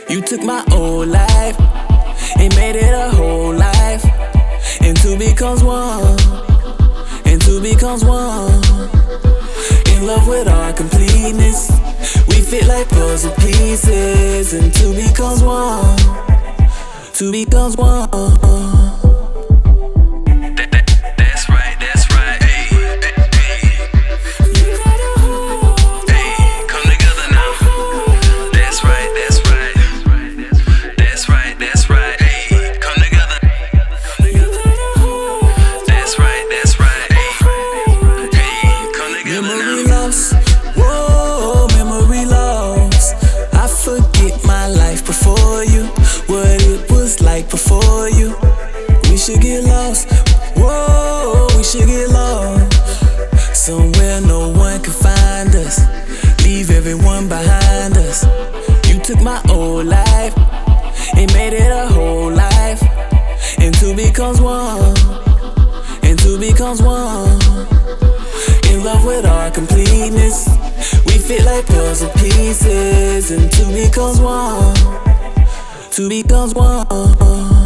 You took my old life and made it a whole life. And two becomes one, and two becomes one. In love with our completeness, we fit like puzzle pieces. And two becomes one, two becomes one. That's right, that's right. Hey, come together now. That's right, that's right. That's right, that's right. Hey, come together. That's right, that's right. Hey, come together Memory now. lost, whoa, memory lost. I forget my life before you, what it was like before you. We should get lost, whoa, we should get lost. Somewhere no one can find us, leave everyone behind us. You took my old life and made it a whole life. And two becomes one, and two becomes one. In love with our completeness, we fit like puzzle pieces. And two becomes one, two becomes one.